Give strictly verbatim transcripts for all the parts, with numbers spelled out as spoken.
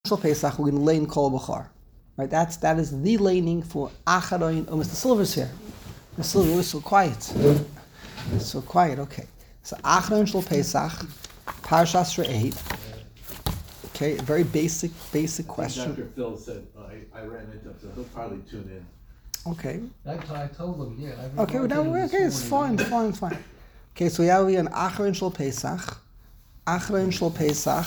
Pesach, we're going to lane Kol B'char. Right, that's that is the laning for Acharon. Oh, Mister Silver's here. Mister Silver was so quiet. It's so quiet. Okay, so Acharon Shel Pesach, Parshas Re'eh. Okay, a very basic, basic question. Doctor Phil said uh, I, I ran into him, so he'll probably tune in. Okay. That's what I told him. Yeah. Okay, well, now, okay, it's fine, fine, fine. Okay, so we have an Acharon Shel Pesach. Acharon Shel Pesach.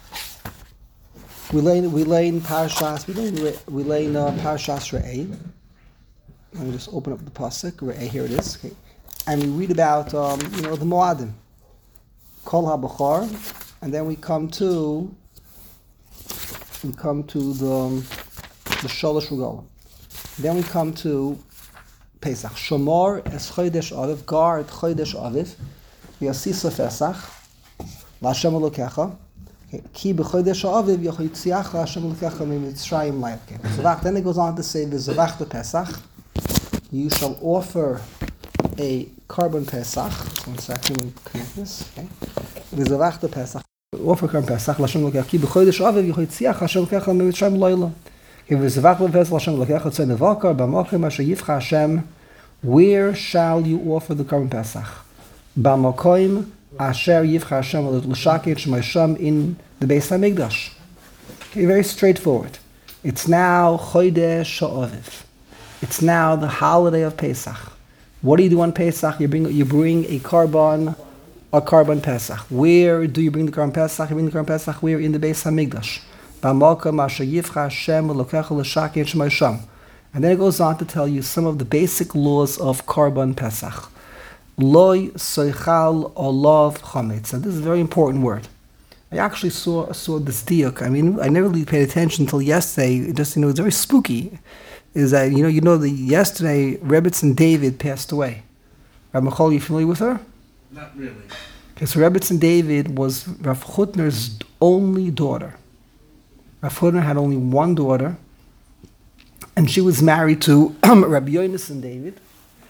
We lay we lay in Parashas we lay we lay in uh, Parashas Re'eh. Let me just open up the pasuk Re'eh. Here it is. Okay, and we read about um, you know the Moadim, Kol HaBachar, and then we come to we come to the um, the Shalosh Regalim. Then we come to Pesach. Shomor es Chodesh Aviv, guard Chodesh Aviv, v'yasisa Pesach, LaHashem Elokecha. Ki b'chodesh ha'aviv yochitziach Hashem l'kecha miMitzrayim la'yavke. Then it goes on to say, v'zavach the Pesach, you shall offer a carbon Pesach. One second, we connect this. Okay. V'zavach the Pesach, offer carbon Pesach, Hashem l'kecha. Ki b'chodesh ha'aviv yochitziach Hashem l'kecha miMitzrayim la'yavke. V'zavach the Pesach, Hashem l'kecha tzei nevakar b'makom asher yivcha Hashem. Where shall you offer the carbon Pesach? B'makom Asher Yivcha Hashem l'shakir sh'maysham in the Beis Hamikdash. Okay, very straightforward. It's now Chodesh Ha'aviv. It's now the holiday of Pesach. What do you do on Pesach? You bring you bring a carbon, a carbon Pesach. Where do you bring the carbon Pesach? You bring the carbon Pesach where? In the Beis Hamikdash. B'makom asher Yivcha Hashem l'kecha l'shakir sh'maysham. And then it goes on to tell you some of the basic laws of carbon Pesach. Loi soichal olav chametz. And this is a very important word. I actually saw saw this diuk. I mean, I never really paid attention until yesterday. It just, you know, it's very spooky. Is that, you know, you know, the yesterday Rebbetzin David passed away. Rabbi Michal, you familiar with her? Not really. Okay, so Rebbetzin David was Rav Chutner's only daughter. Rav Chutner had only one daughter, and she was married to Rabbi Yonasan David.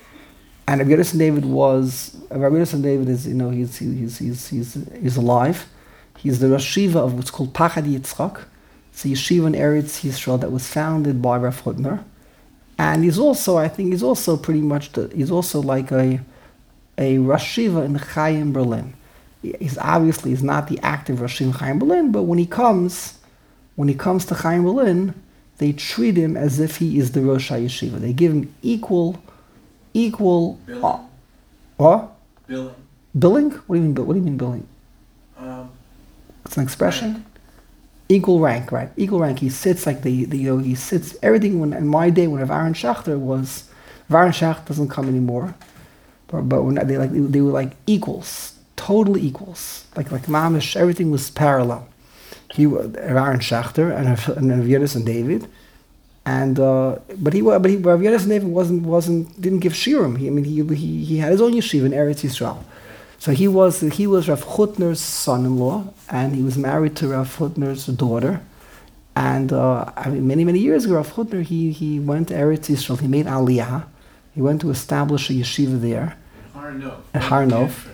And Rabbi Yonasan David was Rabbi Yonasan David is, you know, he's he's he's he's he's alive. He's the Rosh Yeshiva of what's called Pachad Yitzchak. It's a yeshiva in Eretz Yisrael that was founded by Rav Chutner. And he's also, I think, he's also pretty much the, he's also like a a Rosh Yeshiva in Chaim Berlin. He's obviously he's not the active Rosh Yeshiva in Chaim Berlin, but when he comes, when he comes to Chaim Berlin, they treat him as if he is the Rosh Yeshiva. They give him equal. Equal. Billing. Uh, what? Billing. Billing? What do you mean? What do you mean billing? Um, it's an expression. Rank. Equal rank, right? Equal rank. He sits like the, the you know he sits everything. When in my day, when Aaron Schachter was, Aaron Schachter doesn't come anymore, but but when they like they were like equals, totally equals. Like like mamish, everything was parallel. He was Aaron Schachter and and Rav Yonasan David. And uh, but he but he Rav Yonasan David wasn't wasn't didn't give shirim. He I mean he he he had his own yeshiva in Eretz Yisrael. So he was he was Rav Chutner's son-in-law, and he was married to Rav Chutner's daughter. And uh, I mean many many years ago, Rav Chutner he he went to Eretz Yisrael. He made Aliyah. He went to establish a yeshiva there. Har Nof. At Har Nof.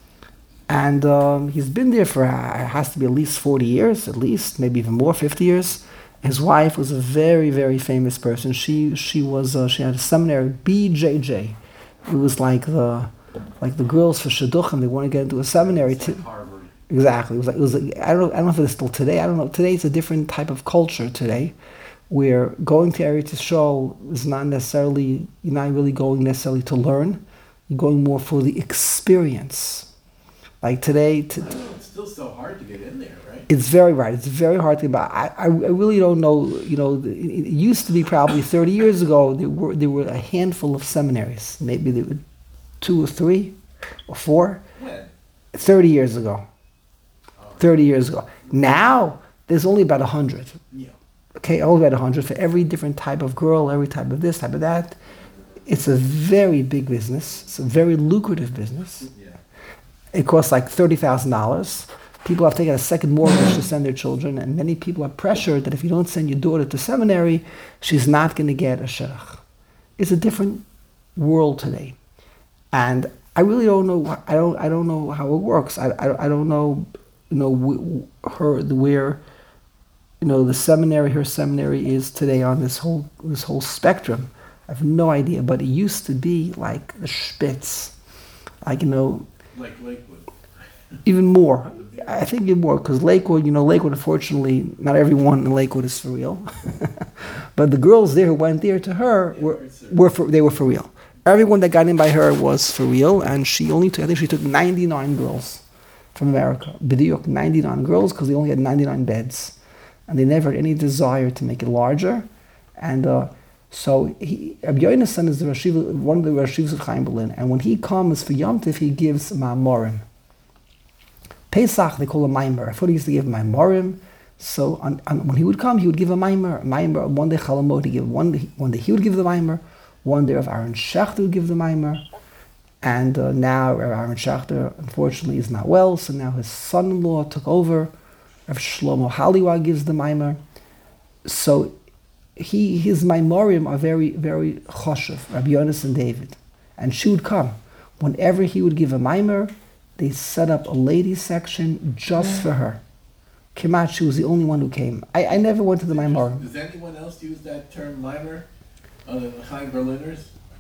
And um, he's been there for uh, it has to be at least forty years, at least maybe even more, fifty years. His wife was a very, very famous person. She she was uh, she had a seminary, B J J. It was like the like the girls for shidduchim. They want to get into a seminary It's too. like Harvard. Exactly. It was like it was. Like, I don't know. I don't know if it's still today. I don't know. Today it's a different type of culture today, where going to Eretz Yisrael is not necessarily you're not really going necessarily to learn. You're going more for the experience. Like today. T- I don't know, it's still so hard to get in there, right? It's very right. It's very hard to. But I, I, I really don't know. You know, it, it used to be probably thirty years ago. There were there were a handful of seminaries. Maybe there were two or three, or four. When? Thirty years ago. Thirty years ago. Now there's only about a hundred. Yeah. Okay, only about a hundred for every different type of girl, every type of this, type of that. It's a very big business. It's a very lucrative business. Yeah. It costs like thirty thousand dollars. People have taken a second mortgage to send their children, and many people are pressured that if you don't send your daughter to seminary, she's not going to get a shidduch. It's a different world today, and I really don't know. I don't. I don't know how it works. I. I, I don't know. You know, her where you know, the seminary, her seminary is today on this whole this whole spectrum. I have no idea, but it used to be like the Spitz, like, you know, Like Lakewood. even more. I think even more, because Lakewood, you know, Lakewood, unfortunately, not everyone in Lakewood is for real. But the girls there who went there to her were, were for, they were for real. Everyone that got in by her was for real, and she only took, I think she took ninety-nine girls from America. B'diuk, ninety-nine girls, because they only had ninety-nine beds. And they never had any desire to make it larger. And uh, so he, Rabbi Yonasan is the Rashiv, one of the Rashivs of Chaim Berlin, and when he comes for Yom Tov, he gives Ma'amorim. Pesach, they call a Maimer. I thought he used to give Maimerim. So on, on, when he would come, he would give a Maimer. A Maimer, one day Chalamot, he give one day, one day he would give the Maimer. One day of Aaron Schechter would give the Maimer. And uh, now Aaron Schechter, unfortunately, is not well, so now his son-in-law took over. Rav Shlomo Haliwa gives the Maimer. So he, his Maimerim are very, very choshev, Rabbi Yonasan David. And she would come. Whenever he would give a Maimer, they set up a ladies section just for her. Kemat, she was the only one who came. I, I never went to the Maimerim. Does anyone else use that term mimer other than Chaim Berliners?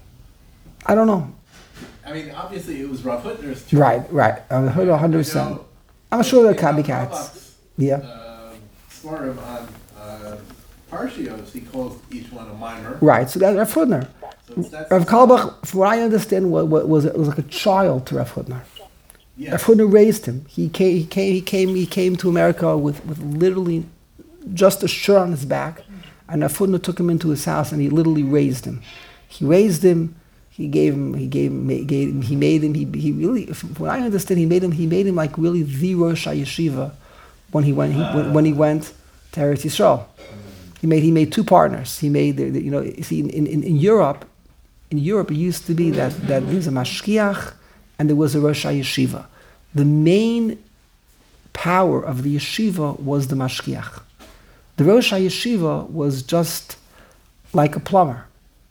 I don't know. I mean, obviously it was Rav Hutner's term. Right, right. I heard one hundred percent. I'm sure they're copycats. Yeah. Uh, Svarim on uh, Parshios, he calls each one a mimer. Right, so that's Rav Hutner. So that's Rav Kalbach, from what I understand, what, what was it was like a child to Rav Hutner. yes. Rav Hutner raised him. He came, he came, he came, he came to America with, with literally just a shirt on his back, and Rav Hutner took him into his house and he literally raised him. He raised him. He gave him. He gave him. Gave him he made him. He, he really. From what I understand, he made him. He made him like really the Rosh Yeshiva when he went. He, when, when he went to Eretz Yisrael. He made. He made two partners. He made. The, the, you know. You see, in, in, in Europe, in Europe, it used to be that that there was a mashkiach and there was a Rosh Yeshiva. The main power of the yeshiva was the mashkiach. The Rosh Yeshiva was just like a plumber.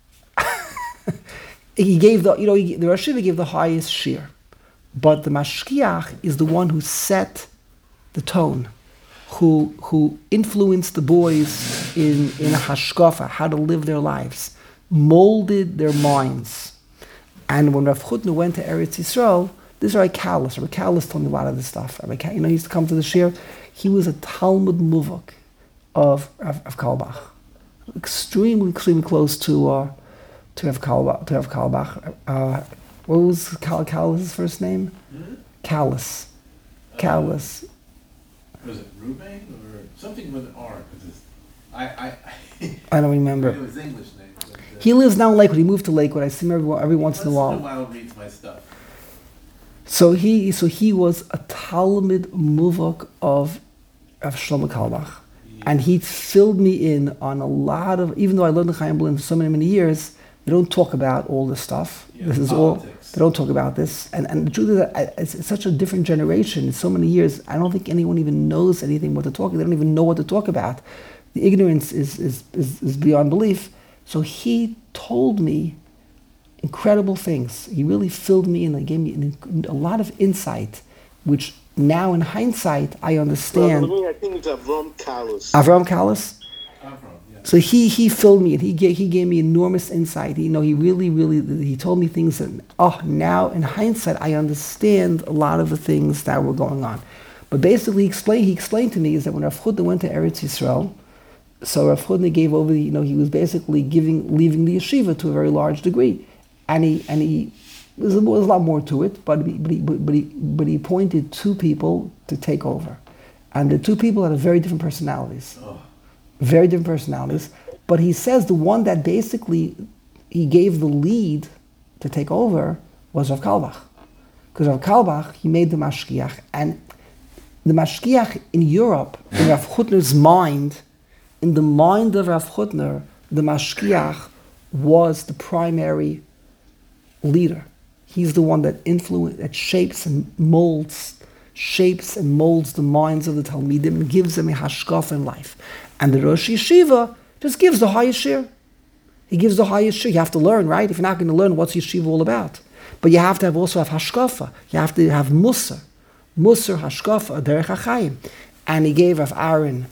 He gave the, you know, he, the Rosh Yeshiva gave the highest shir, but the mashkiach is the one who set the tone, who who influenced the boys in in a hashkafa, how to live their lives, molded their minds. And when Rav Hutner went to Eretz Yisrael, this is Rabbi Kalas. Rabbi Kalas told me a lot of this stuff. Rabbi Kalas, you know, he used to come to the shir. He was a Talmud Muvak of of, of Kalbach, extremely extremely close to. Uh, To have Kalbach, to have Kalbach. Uh, what was Kal Kalas' first name? Hmm? Kalas. Uh, Kalas. Was it Ruben or something with an R? Because I, I, I don't I remember. knew his English name. But, uh, He lives now in Lakewood. He moved to Lakewood. I see him every, every once in a while. Once in a while reads my stuff. So he, so he was a Talmud Muvak of of Shlomo Kalbach, Yeah. and he filled me in on a lot of. Even though I learned the Chaim Berlin for so many many years, they don't talk about all this stuff. Yeah, this is politics. all. They don't talk about this. And and the truth is that I, it's, it's such a different generation. In so many years, I don't think anyone even knows anything what to talk. They don't even know what to talk about. The ignorance is is is, is beyond belief. So he told me incredible things. He really filled me in. He gave me an, a lot of insight, which now in hindsight I understand. Well, I think it's Avram Kalas. Avram Kalas. I'm from, yeah. So he he filled me and he gave he gave me enormous insight. You know, he really really he told me things that oh now in hindsight I understand a lot of the things that were going on. But basically, he explained he explained to me is that when Rav Hutner went to Eretz Yisrael, so Rav Hutner gave over the, you know, he was basically giving leaving the yeshiva to a very large degree, and he and he there's a, there's a lot more to it, but he, but he but he but he appointed two people to take over, and the two people had very different personalities. Oh. Very different personalities, but he says the one that basically he gave the lead to take over was Rav Kalbach. Because Rav Kalbach, he made the mashkiach, and the mashkiach in Europe, in Rav Hutner's mind, in the mind of Rav Hutner, the mashkiach was the primary leader. He's the one that influences, that shapes and molds, shapes and molds the minds of the Talmidim and gives them a hashkaf in life. And the Rosh Yeshiva just gives the highest shir. He gives the highest shir. You have to learn, right? If you're not going to learn, what's Yeshiva all about? But you have to have also have hashkafa. You have to have musar. Musar, hashkafa, derech hachayim. And he gave Rav Aaron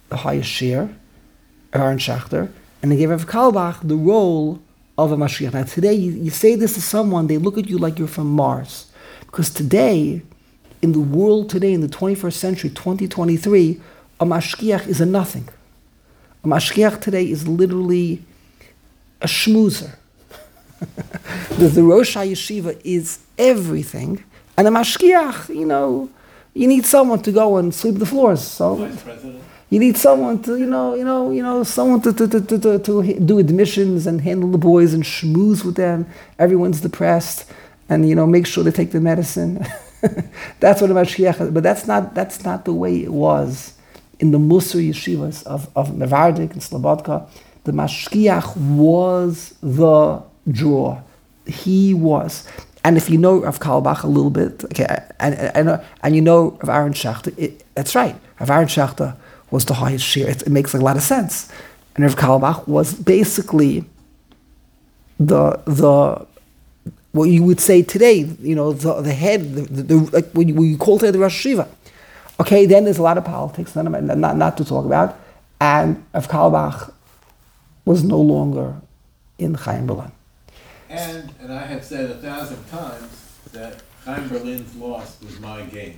the highest share, Aaron Schachter, and they gave Rav Kalbach the role of a Mashiach. Now today, you, you say this to someone, they look at you like you're from Mars. Because today, in the world today, in the twenty-first century, twenty twenty-three, a Mashgiach is a nothing. A Mashgiach today is literally a schmoozer. the, the Rosh HaYeshiva is everything, and a Mashgiach, you know, you need someone to go and sweep the floors. So Vice President. you need someone to, you know, you know, you know, someone to to, to, to, to, to do admissions and handle the boys and schmooze with them. Everyone's depressed, and you know, make sure they take the medicine. That's what a Mashgiach is. But that's not that's not the way it was in the Musar yeshivas of, of Mevardik and Slobodka. The Mashgiach was the draw. He was. And if you know Rav Kalbach a little bit, okay, and and, and you know of Aaron Schachter, it, that's right. Rav Aaron Schachter was the highest share. It, it makes like a lot of sense. And Rav Kalbach was basically the the what you would say today, you know, the, the head, the, the, the like when you, when you call today the Rosh Hashiva. Okay, then there's a lot of politics, not, not, not to talk about. And Rav Kalbach was no longer in Chaim Berlin. And, and I have said a thousand times that Chaim Berlin's loss was my gain.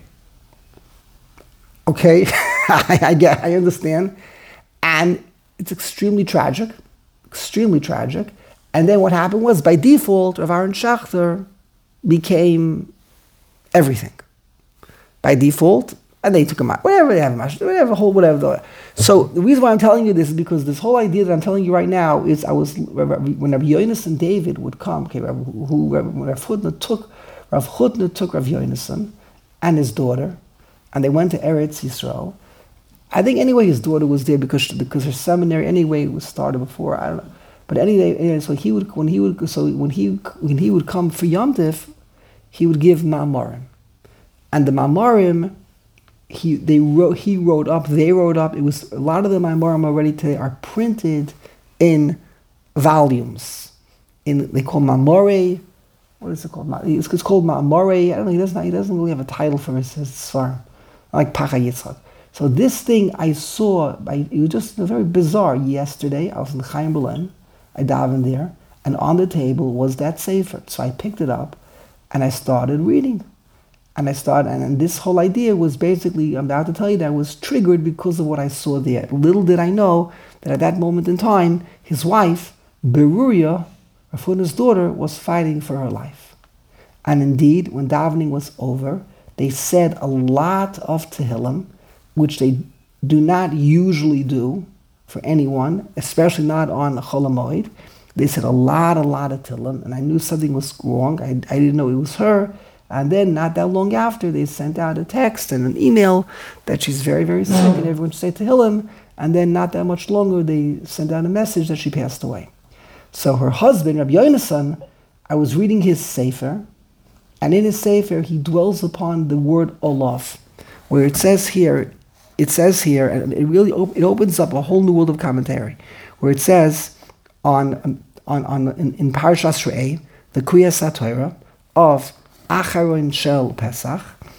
Okay, I, I get, I understand. And it's extremely tragic, extremely tragic. And then what happened was, by default, Rav Aaron Schachter became everything. By default, and they took him out. Whatever they have him out, whatever, whole, whatever. So the reason why I'm telling you this is because this whole idea that I'm telling you right now is, I was, when Rabbi Yonason and David would come, okay, who, when Rav Hutner took, Rav Hutner took Rav Yonason and his daughter, and they went to Eretz Yisrael. I think anyway his daughter was there because, because her seminary anyway was started before, I don't know. But anyway, anyway, so he would when he would so when he when he would come for Yom Tif, he would give ma'amarim, and the ma'amarim he they wrote he wrote up they wrote up. It was a lot of the ma'amarim already today are printed in volumes. In they call ma'amore. What is it called? It's, it's called ma'amore. I don't know. He doesn't he doesn't really have a title for his his svarim, like Pacha Yitzchak. So this thing I saw. I, it was just very bizarre. Yesterday I was in Chaim Berlin. I davened there, and on the table was that sefer. So I picked it up, and I started reading. And I started, and, and this whole idea was basically, I'm about to tell you that was triggered because of what I saw there. Little did I know that at that moment in time, his wife, Beruria, Rav Hutner's daughter, was fighting for her life. And indeed, when davening was over, they said a lot of Tehillim, which they do not usually do for anyone, especially not on Chol HaMoed. They said a lot, a lot of Tehillim, and I knew something was wrong. I, I didn't know it was her. And then, not that long after, they sent out a text and an email that she's very, very sick, and everyone should say Tehillim. And then, not that much longer, they sent out a message that she passed away. So her husband, Rabbi Yonason, I was reading his sefer, and in his sefer, he dwells upon the word Olaf, where it says here, It says here, and it really op- it opens up a whole new world of commentary, where it says on on on in, in Parashas Re'eh, the Kriyas HaTorah of Acharon Shel Pesach,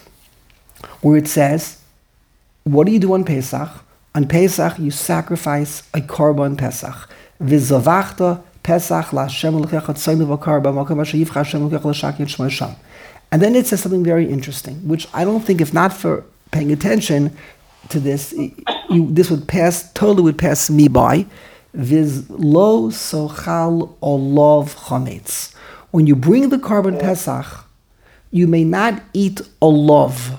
where it says, what do you do on Pesach? On Pesach you sacrifice a korban Pesach. V'zavachta Pesach laHashem Elokecha tzonu v'korban makom asher yivcha Hashem Elokecha l'shakir shmo sham. And then it says something very interesting, which I don't think, if not for paying attention to this, you, this would pass, totally would pass me by. Viz lo sochal olav chametz. When you bring the korban Pesach, you may not eat olav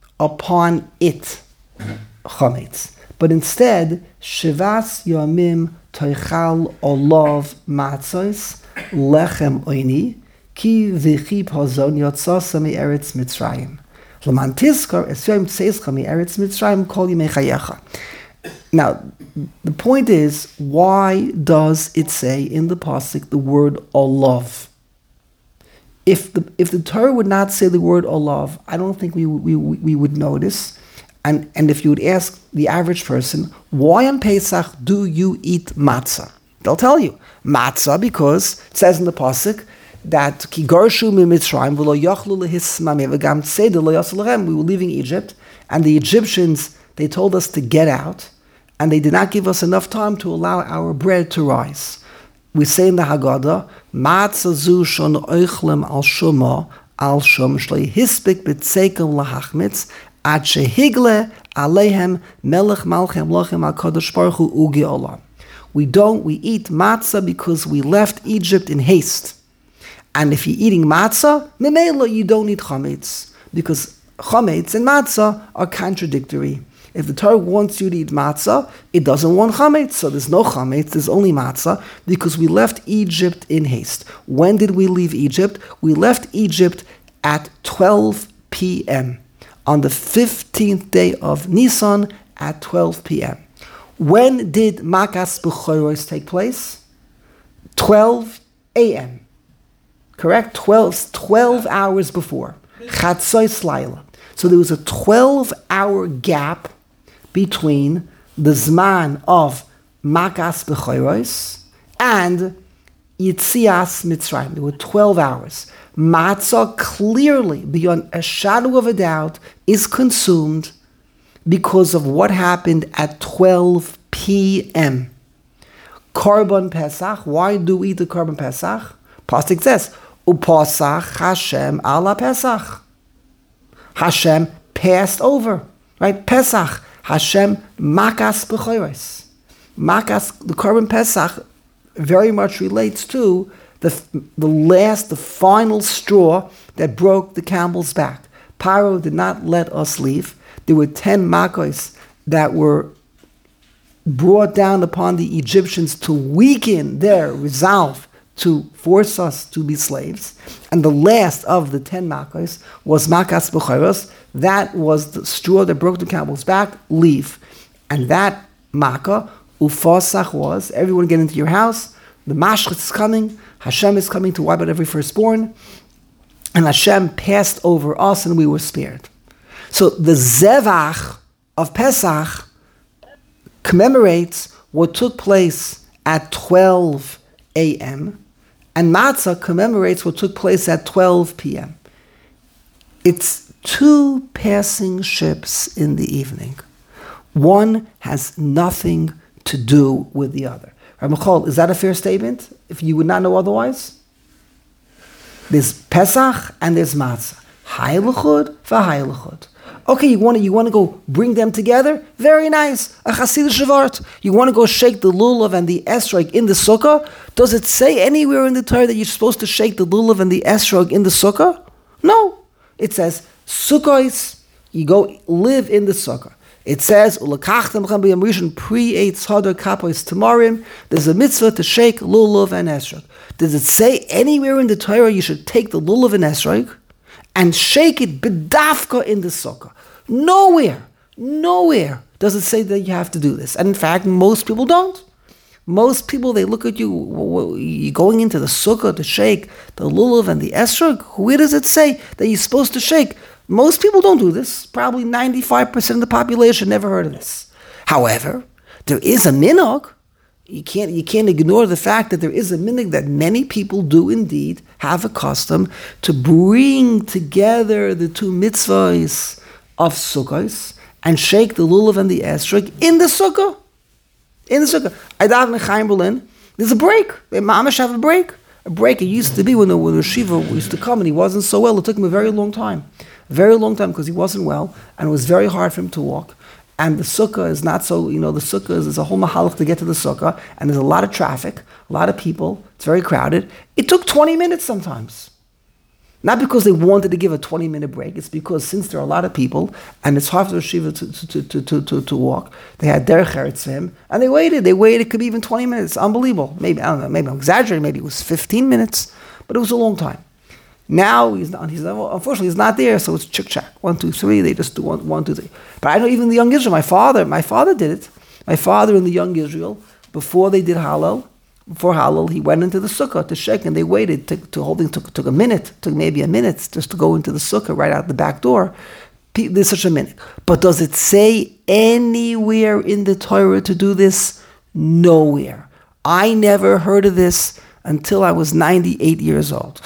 upon it chametz, but instead shivas yomim toichal olav matzos lechem oini ki v'chip hazon yotzasa me'eretz Mitzrayim. Now, the point is, why does it say in the pasuk the word olav? If the if the Torah would not say the word olav, I don't think we we we would notice. And and if you would ask the average person, why on Pesach do you eat matzah? They'll tell you matzah because it says in the pasuk that ki garshu miMitzrayim v'lo yachlu lehismam v'gam tzeder lo yasel lechem. We were leaving Egypt, and the Egyptians, they told us to get out, and they did not give us enough time to allow our bread to rise. We say in the Haggadah, Matzah zu shon oichlem al shuma al shum shlei hispik b'tzekem lahachmitz ad shehigle aleihem melech malchem lochem HaKadosh Baruch Hu ugi olam. We don't, we eat matzah because we left Egypt in haste. And if you're eating matzah, memela, you don't eat chametz, because chametz and matzah are contradictory. If the Torah wants you to eat matzah, it doesn't want chametz, so there's no chametz, there's only matzah, because we left Egypt in haste. When did we leave Egypt? We left Egypt at twelve p.m. on the fifteenth day of Nisan at twelve p.m. When did Makas B'choros take place? twelve a.m. Correct? twelve, twelve hours before. Chatzos Laila. So there was a twelve-hour gap between the Zman of Makas B'choros and Yitzias Mitzrayim. There were twelve hours. Matzah clearly, beyond a shadow of a doubt, is consumed because of what happened at twelve p.m. Korban Pesach. Why do we eat the Korban Pesach? Pasuk says, Upasach Hashem ala Pesach. Hashem passed over, right? Pesach. Hashem Makas B'choros. Makas, the Korban Pesach, very much relates to the, the last, the final straw that broke the camel's back. Paro did not let us leave. There were ten makos that were brought down upon the Egyptians to weaken their resolve to force us to be slaves. And the last of the ten makos was Makas B'choros. That was the straw that broke the camel's back, leave. And that makkah, Ufasach, was, everyone get into your house, the Mashchet is coming, Hashem is coming to wipe out every firstborn, and Hashem passed over us and we were spared. So the Zevach of Pesach commemorates what took place at twelve a.m., and Matzah commemorates what took place at twelve p.m. It's two passing ships in the evening. One has nothing to do with the other. Rabbi Michal, is that a fair statement? If you would not know otherwise? There's Pesach and there's Matzah. Haylechud v'haylechud. Okay, you want to you want to go bring them together? Very nice. A Hasidic Shavart. You want to go shake the lulav and the esrog in the sukkah? Does it say anywhere in the Torah that you're supposed to shake the lulav and the esrog in the sukkah? No. It says sukkahs. You go live in the sukkah. It says ulakachtem chem b'yom rishon pre eitz hadar kapois tamarim. There's a mitzvah to shake lulav and esrog. Does it say anywhere in the Torah you should take the lulav and esrog and shake it bedafka in the sukkah? Nowhere, nowhere does it say that you have to do this. And in fact, most people don't. Most people, they look at you, you're going into the sukkah to shake the lulav and the esrog. Where does it say that you're supposed to shake? Most people don't do this. Probably ninety-five percent of the population never heard of this. However, there is a minhag. You can't, you can't ignore the fact that there is a minhag that many people do indeed have a custom to bring together the two mitzvahs of sukkahs and shake the lulav and the esrog in the sukkah. In the sukkah. I daven in Chaim Berlin. There's a break. They mamash have a break. A break. It used to be when the, when the Shiva used to come and he wasn't so well. It took him a very long time. A very long time because he wasn't well and it was very hard for him to walk. And the sukkah is not so, you know, the sukkah is, is a whole mahalach to get to the sukkah and there's a lot of traffic, a lot of people. It's very crowded. It took twenty minutes sometimes. Not because they wanted to give a twenty-minute break. It's because since there are a lot of people and it's hard for the Shiva to, to, to, to, to, to walk, they had derech eretz for him, and they waited. They waited. It could be even twenty minutes. Unbelievable. Maybe, I don't know, maybe I'm exaggerating. Maybe it was fifteen minutes, but it was a long time. Now, he's not, he's not, unfortunately, he's not there, so it's chick-chack. One, two, three. They just do one, one, two, three. But I know even the young Israel, my father, my father did it. My father and the young Israel, before they did Hallel, Before Hallel, he went into the sukkah to shake, and they waited to, to holding took took a minute, took maybe a minute just to go into the sukkah right out the back door. There's such a minute. But does it say anywhere in the Torah to do this? Nowhere. I never heard of this until I was ninety-eight years old.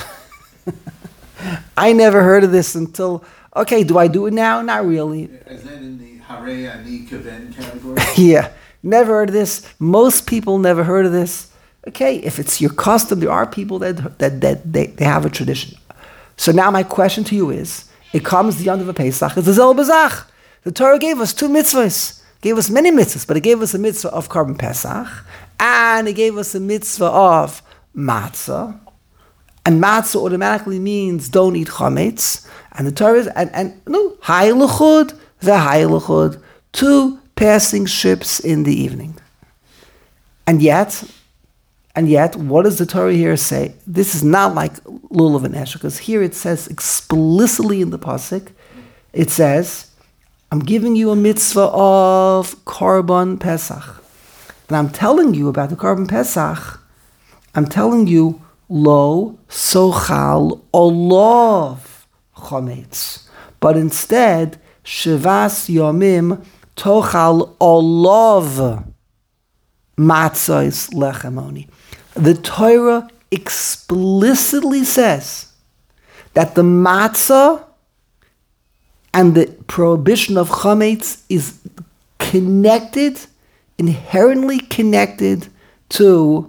I never heard of this until, okay, do I do it now? Not really. Is that in the Hare Ani Kaven category? Yeah. never heard of this. Most people never heard of this. Okay, if it's your custom, there are people that that, that they, they have a tradition. So now my question to you is, it comes the end of a Pesach, it's the Zel Bazach. The Torah gave us two mitzvahs, gave us many mitzvahs, but it gave us a mitzvah of Korban Pesach, and it gave us a mitzvah of matzah. And matzah automatically means don't eat chametz. And the Torah is, and, and no, hayluchud, v'hayluchud, two passing ships in the evening. And yet, and yet, what does the Torah here say? This is not like Lulav and Esher, because here it says explicitly in the pasuk, it says, I'm giving you a mitzvah of Korban Pesach. And I'm telling you about the Korban Pesach, I'm telling you, lo sochal olav chometz. But instead, shivas yomim tochal olav matzos lechemoni. The Torah explicitly says that the matzah and the prohibition of chametz is connected, inherently connected to,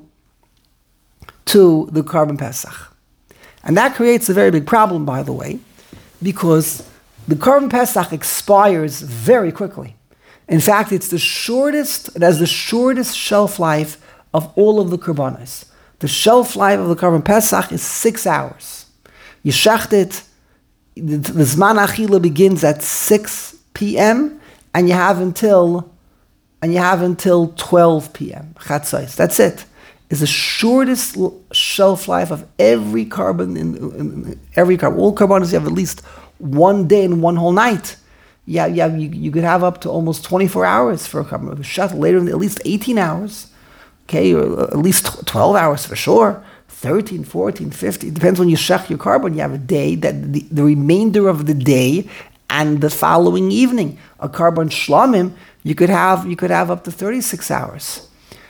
to the Korban Pesach. And that creates a very big problem, by the way, because the Korban Pesach expires very quickly. In fact, it's the shortest, it has the shortest shelf life of all of the Korbanos. The shelf life of the Korban Pesach is six hours. You shecht it, the, the Zman Achila begins at six p.m. and you have until and you have until twelve p.m. Chatzos. That's it. It's the shortest shelf life of every carbon in, in, in every carbon. All Korbanos you have at least one day and one whole night. Yeah, yeah, you, you could have up to almost twenty-four hours for a carbon. Shut later, at least eighteen hours. Okay, or at least twelve hours for sure. thirteen, fourteen, fifteen. It depends when you shech your carbon. You have a day, that the, the remainder of the day and the following evening. A carbon shlamim, you could have you could have up to thirty-six hours.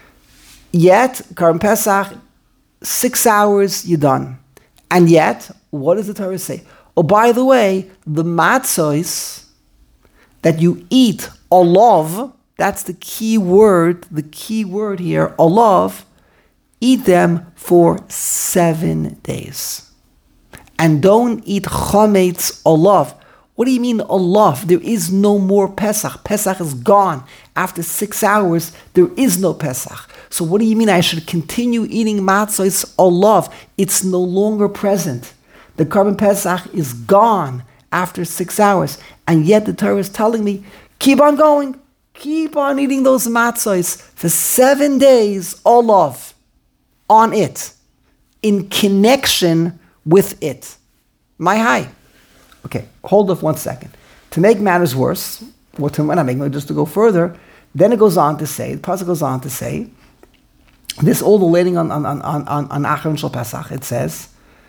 Yet, Korban Pesach, six hours, you're done. And yet, what does the Torah say? Oh, by the way, the matzos that you eat, olav, that's the key word, the key word here, olav, eat them for seven days. And don't eat chametz olav. What do you mean olav? There is no more Pesach. Pesach is gone. After six hours, there is no Pesach. So what do you mean I should continue eating matzos olav? It's no longer present. The Korban Pesach is gone after six hours. And yet the Torah is telling me, keep on going. Keep on eating those matzos for seven days, olav, on it, in connection with it. My high. Okay, hold off one second. To make matters worse, what to when I'm making just to go further, then it goes on to say, the pasuk goes on to say, this all the lading on on on on on Acharon Shel Pesach, it says,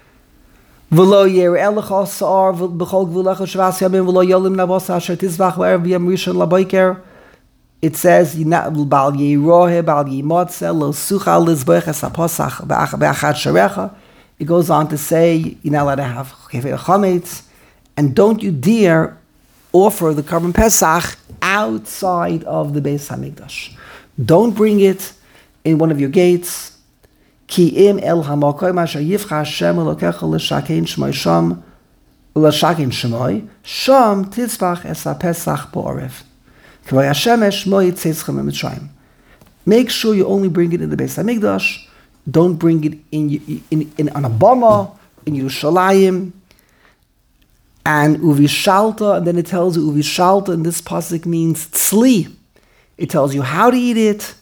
V'lo yireh lecha sa'ar b'chol gvulecha shvas yamim v'lo yolim nabos asher tizbach v'erev yom rishon laboiker. It says, Bal yirohe, bal yimotze, lo sucha lizbech es haposach be'achad sharecha. It goes on to say, you're not allowed to have kefir chametz, and don't you dare offer the Korban Pesach outside of the Beis Hamikdash. Don't bring it in one of your gates. Ki im el hamakoy asher yivcha Hashem elokecha l'shakein shmoi sham l'shakein shmoi sham tizbach es hapesach bo'orev. Make sure you only bring it in the Beis Hamikdash. Don't bring it in, in, in on a bama in Yerushalayim. And uvishalta, and then it tells you uvishalta, and this pasuk means tzli. It tells you how to eat it.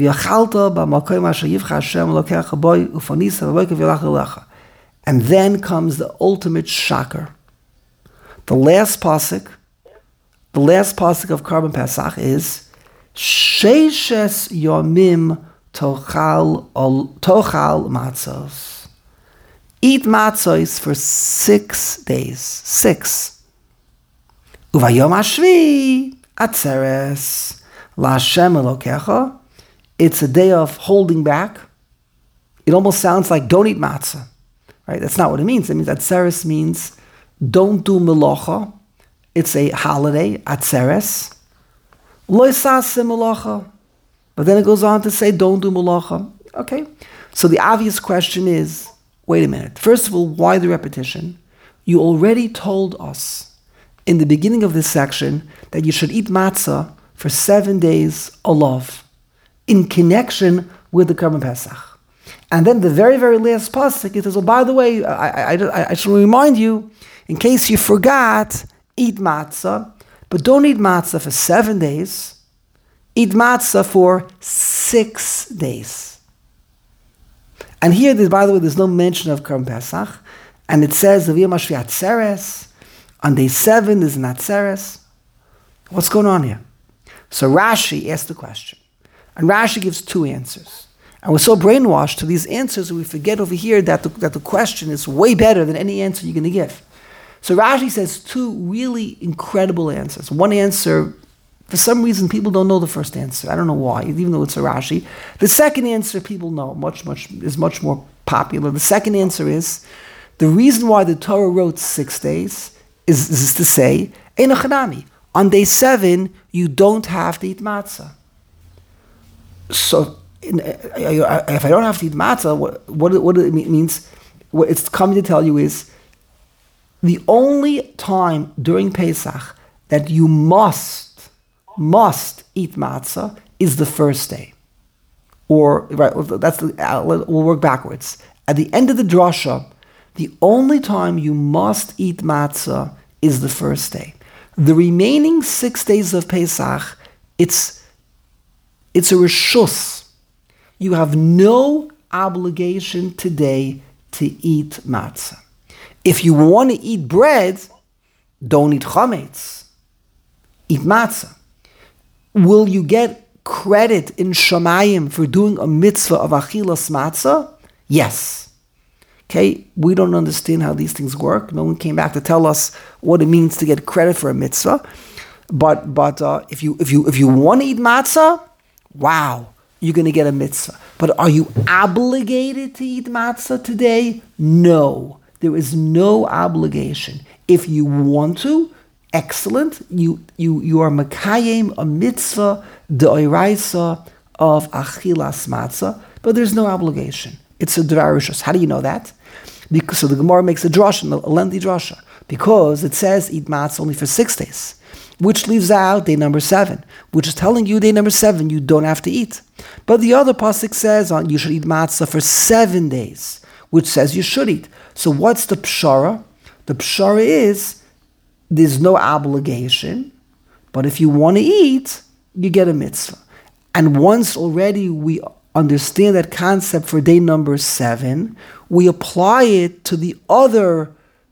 And then comes the ultimate shocker. The last pasuk. The last pasuk of Korban Pesach is Sheishes Yomim Tochal Tochal Matzos. Eat matzos for six days. Six. Uvayom Hashvi Atzeres LaHashem Elokecha. It's a day of holding back. It almost sounds like don't eat matzah, right? That's not what it means. It means Atzeres means don't do melacha. It's a holiday, Atzeres. Lo yisaseh melacha. But then it goes on to say, don't do malacha. Okay. So the obvious question is, wait a minute. First of all, why the repetition? You already told us in the beginning of this section that you should eat matzah for seven days alav in connection with the Korban Pesach. And then the very, very last pasuk, it says, well, by the way, I, I, I, I should remind you, in case you forgot, eat matzah, but don't eat matzah for seven days. Eat matzah for six days. And here, by the way, there's no mention of Korban Pesach. And it says, on day seven is Natzeres. What's going on here? So Rashi asked the question. And Rashi gives two answers. And we're so brainwashed to these answers that we forget over here that the, that the question is way better than any answer you're going to give. So Rashi says two really incredible answers. One answer, for some reason, people don't know the first answer. I don't know why, even though it's a Rashi. The second answer, people know, much, much is much more popular. The second answer is, the reason why the Torah wrote six days is, is to say, Einochanami. On day seven, you don't have to eat matzah. So, in, if I don't have to eat matzah, what, what, what it means, what it's coming to tell you is, the only time during Pesach that you must, must eat matzah is the first day. Or, right, that's the, we'll work backwards. At the end of the drasha, the only time you must eat matzah is the first day. The remaining six days of Pesach, it's, it's a reshus. You have no obligation today to eat matzah. If you want to eat bread, don't eat chametz. Eat matzah. Will you get credit in Shamayim for doing a mitzvah of achilas matzah? Yes. Okay, we don't understand how these things work. No one came back to tell us what it means to get credit for a mitzvah. But but uh, if you if you if you want to eat matzah, wow, you're going to get a mitzvah. But are you obligated to eat matzah today? No, there is no obligation. If you want to, excellent. You you you are makayim a mitzvah deoraisa of achilas matzah, but there's no obligation. It's a dvar rishus. How do you know that? Because so the Gemara makes a drasha, a lengthy drasha, because it says eat matzah only for six days, which leaves out day number seven, which is telling you day number seven you don't have to eat. But the other pasuk says on you should eat matzah for seven days, which says you should eat. So what's the pshara? The pshara is there's no obligation, but if you want to eat, you get a mitzvah. And once already we understand that concept for day number seven, we apply it to the other,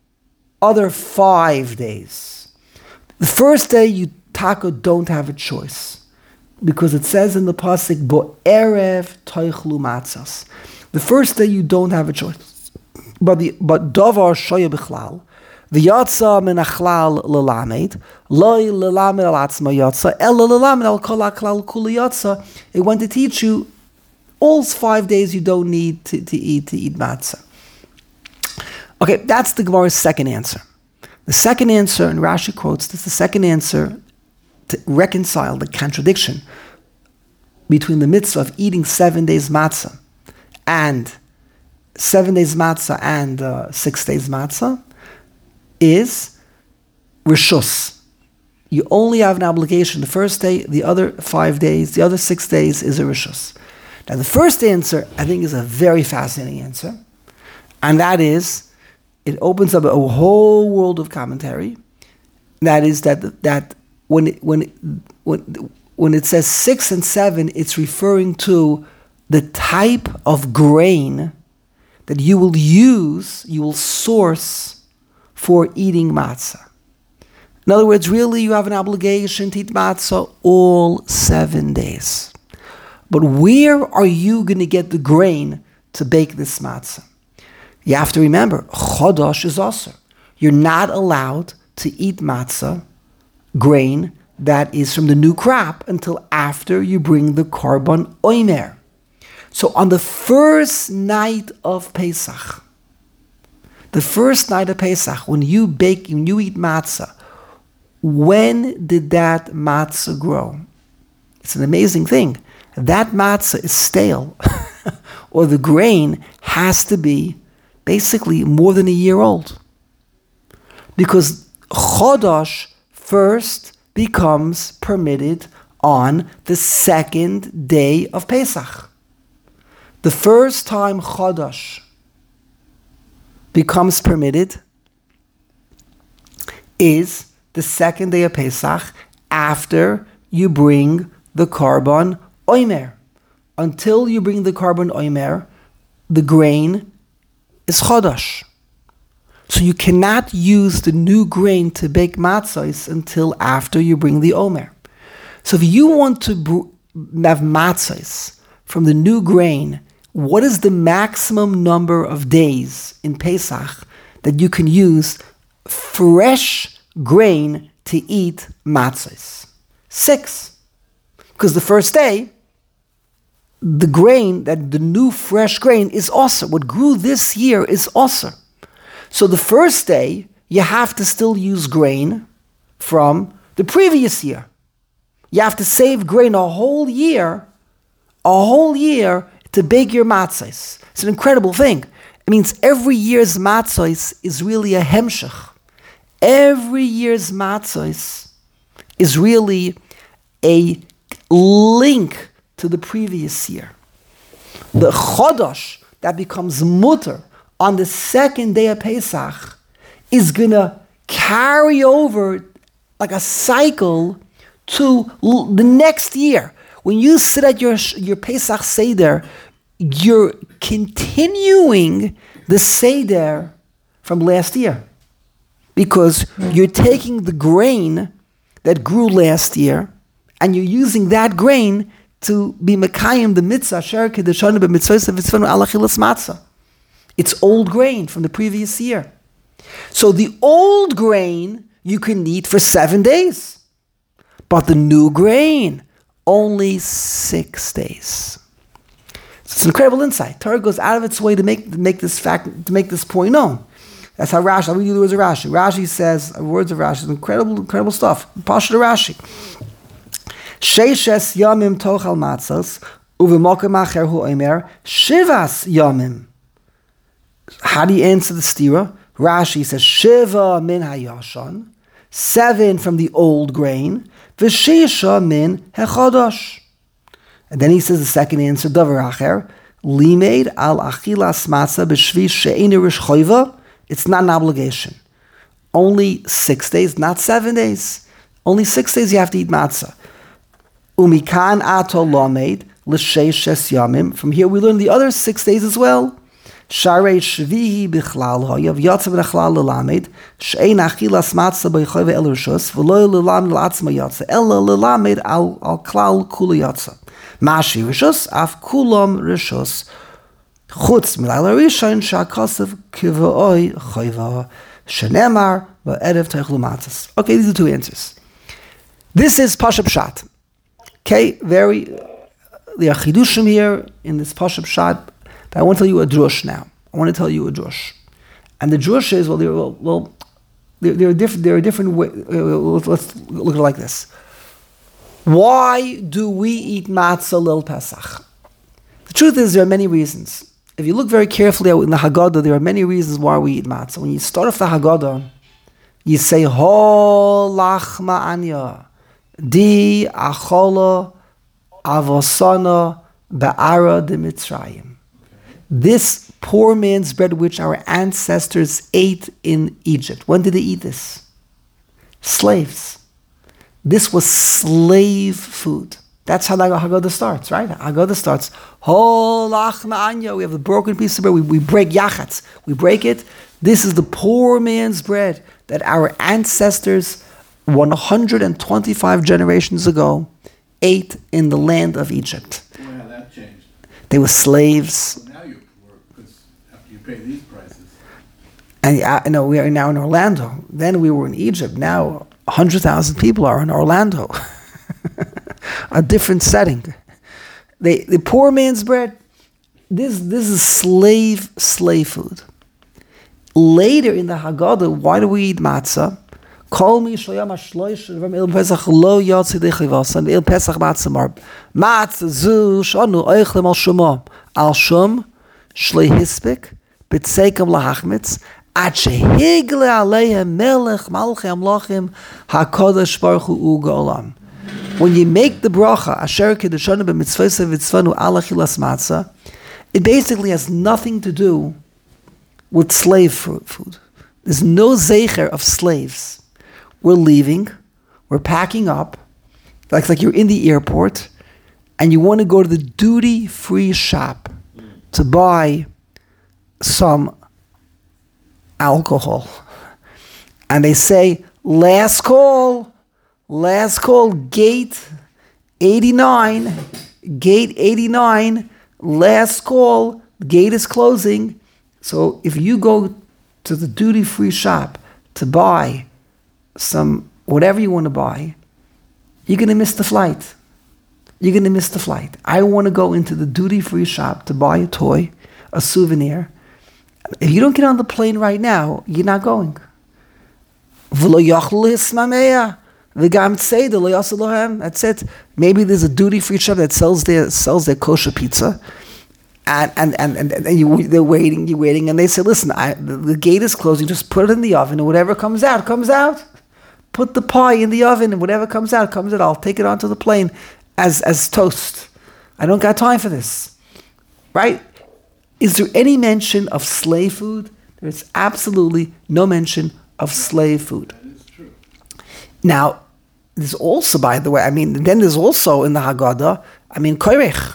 other five days. The first day, you taka don't have a choice, because it says in the pasuk, Bo erev toichlu matzas. The first day, you don't have a choice. But the but davar shoya bichlal, the yatsa min achlal lelamed, loy lelamed al atzma yatsa, el lelamed al kol aklal kuli yatsa. It went to teach you all five days you don't need to, to eat to eat matzah. Okay, that's the Gemara's second answer. The second answer, and Rashi quotes this, the second answer to reconcile the contradiction between the mitzvah of eating seven days matzah and seven days matzah and uh, six days matzah is rishus. You only have an obligation the first day, the other five days, the other six days is a rishus. Now, the first answer, I think, is a very fascinating answer, and that is, it opens up a whole world of commentary. That is that that when it, when it, when when it says six and seven, it's referring to the type of grain that you will use, you will source for eating matzah. In other words, really, you have an obligation to eat matzah all seven days. But where are you going to get the grain to bake this matzah? You have to remember, chodosh is aser. You're not allowed to eat matzah, grain that is from the new crop, until after you bring the korban omer. So on the first night of Pesach, the first night of Pesach, when you bake, when you eat matzah, when did that matzah grow? It's an amazing thing. that matzah is stale, or the grain has to be basically more than a year old. Because Chodosh first becomes permitted on the second day of Pesach. The first time Chodosh becomes permitted is the second day of Pesach after you bring the Korban Omer. Until you bring the Korban Omer, the grain is Chodosh. So you cannot use the new grain to bake matzahs until after you bring the Omer. So if you want to br- have matzahs from the new grain, what is the maximum number of days in Pesach that you can use fresh grain to eat matzahs? Six. Because the first day, the grain, that the new fresh grain is also, what grew this year is also. So the first day, you have to still use grain from the previous year. You have to save grain a whole year, a whole year to bake your matzahs. It's an incredible thing. It means every year's matzahs is really a hemshech. Every year's matzahs is really a link to the previous year. The chodosh that becomes mutter on the second day of Pesach is going to carry over like a cycle to l- the next year. When you sit at your, your Pesach Seder, you're continuing the Seder from last year. Because you're taking the grain that grew last year and you're using that grain to be Mekayim the mitzvah, Asher Kedeshanu b'mitzvos v'tzvanu al achilas matzah. It's old grain from the previous year. So the old grain you can eat for seven days. But the new grain, only six days. So it's an incredible insight. Torah goes out of its way to make, to make this fact, to make this point known. That's how Rashi, I'll read you the words of Rashi. Rashi says, words of Rashi, incredible, incredible stuff. Pasha Rashi. Sheishes yamim tochal matzos, uvemokem acher hu omer, shivas yamim. How do you answer the stira? Rashi says, Shiva min hayashon, seven from the old grain, v'shisha min hechodosh. And then he says the second answer, davar acher, limeid al achilas matzah b'shvi she'eni rish choiva. It's not an obligation. Only six days, not seven days. Only six days you have to eat matzah. Umikan ato lomeid l'sheishes yamim. From here we learn the other six days as well. Sharei shvihi bichlal hoyav yatsa v'nechlal l'lamed she'ein achilas matzah b'yichoyve el rishus v'lo l'lam l'atzma yatsa ela l'lamed al al klal kula yatsa mashi rishus af kulam rishus chutz milayla rishon sha'akasav kiva'oi choyva shenemar va'erev teichlu matzas. Okay, these are two answers. This is Pasha Pshat. Okay, very there are chidushim here in this Pasha Pshat. But I want to tell you a drush now. I want to tell you a drush. And the drush is, well, there, well, well there, there are different, there are different ways. Uh, let's look at it like this. Why do we eat matzah lil Pesach? The truth is, there are many reasons. If you look very carefully in the Haggadah, there are many reasons why we eat matzah. When you start off the Haggadah, you say, Ho lachma anya, di achola avosana ba'ara de Mitzrayim. This poor man's bread which our ancestors ate in Egypt. When did they eat this? Slaves. This was slave food. That's how the Haggadah starts, right? Haggadah starts, Ho lachma anya. We have a broken piece of bread. We, we break yachatz. We break it. This is the poor man's bread that our ancestors one hundred twenty-five generations ago ate in the land of Egypt. Boy, how that changed. They were slaves. Well, now you work, because after you pay these prices. And I know we are now in Orlando. Then we were in Egypt. Now one hundred thousand people are in Orlando. A different setting. They, the poor man's bread, this, this is slave, slave food. Later in the Haggadah, why do we eat matzah? Kol mi shloyam shloish vom il pesach lo yotzi de chivas and il pesach matzamar matz zu shonu eichlem al shuma al shum shloi hispik b'tzeikam lahachmitz at shehigle aleihem melech malchei amlochim hakodesh baruch hu u'golam. When you make the bracha asher kedushanu b'mitzvosei v'tzvanu ala chilas matzah, it basically has nothing to do with slave food. There's no zeicher of slaves. We're leaving, we're packing up, like, like you're in the airport, and you want to go to the duty-free shop to buy some alcohol. And they say, last call, last call, gate eighty-nine, gate eighty-nine, last call, gate is closing. So if you go to the duty-free shop to buy some, whatever you want to buy, you're going to miss the flight. You're going to miss the flight. I want to go into the duty-free shop to buy a toy, a souvenir. If you don't get on the plane right now, you're not going. That's it. Maybe there's a duty-free shop that sells their sells their kosher pizza. And and, and, and, and you, they're waiting, you're waiting, and they say, listen, I, the, the gate is closing, just put it in the oven, and whatever comes out, comes out. Put the pie in the oven, and whatever comes out, comes out. I'll take it onto the plane as, as toast. I don't got time for this. Right? Is there any mention of slave food? There's absolutely no mention of slave food. That is true. Now, there's also, by the way, I mean, then there's also in the Haggadah, I mean, koirech.